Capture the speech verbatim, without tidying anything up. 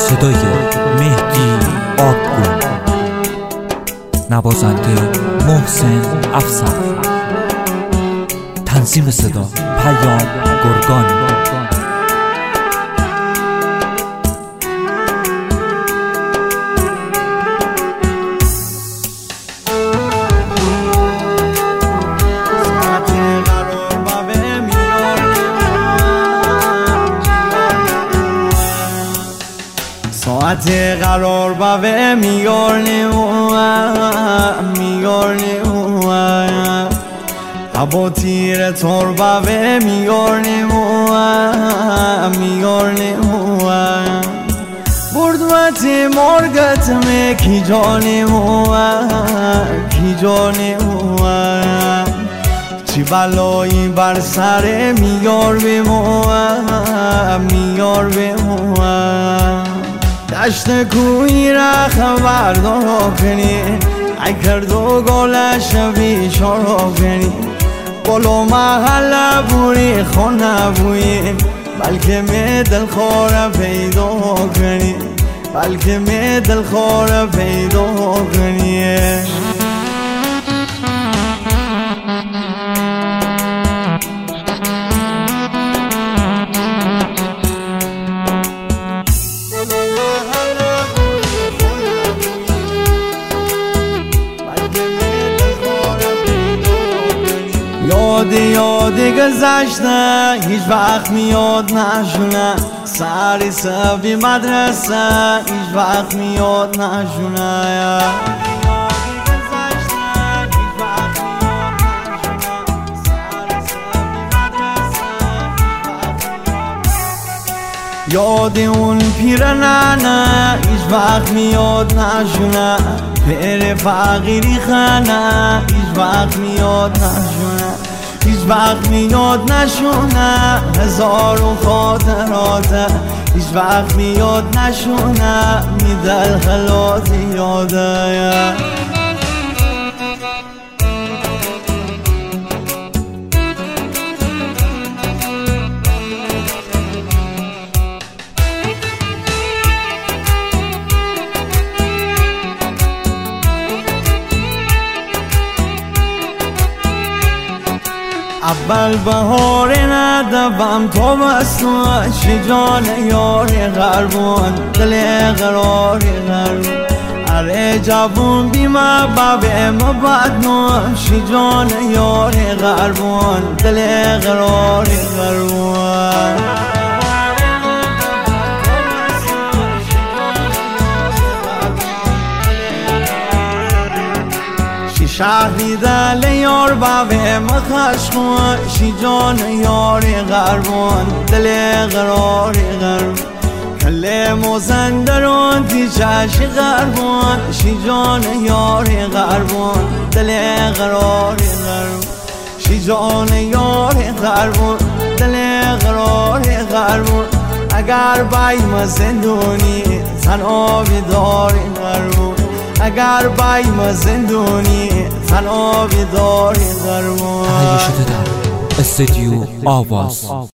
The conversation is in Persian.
صدای مهدی آبگون، نوازنده محسن افسر، تنظیم صدا پیام گرگانی. ساعت قرار باوه میگرنی میگرنی هوا تیر تور باوه میگرنی میگرنی بردوتی مرگت می کی جانی کی جانی چی بلایی بر سر میار بمو میار بمو دشت کوی را خبر دارو کنی ای کردو گلش بیشارو کنی بلو محل بوری خونه بوی بلکه می دل خور پیدا کنی بلکه می دل خور پیدا کنی. یاد یاد گذشته هیچ وقت میاد نشونه سری سبی مدرسه هیچ وقت میاد نشونه یاد اون پیر ننه هیچ وقت میاد نشونه پیر فقیری خانه هیچ وقت میاد نشونه هیچ وقت میاد نشونه هزارون خاطراته هیچ وقت میاد نشونه میدل خلاصی یاده. اول بهار ندوم تو بستون شجان یاری غربون دل قراری غربون اره جوون بیمه بابه مبادنون شجان یاری غربون دل قراری غربون شهری دل یار باوه مخشخون شی جان یاری غربون دل قراری غربون کل مزندرون تی چشی غربون شی جان یاری غربون دل قراری غربون شی جان یاری غربون دل قراری غربون اگر بایم زندونی تن آبی داری غربون اگر بایم زندونی تن آبی داری غربون. تهیه شده در استودیو آواز.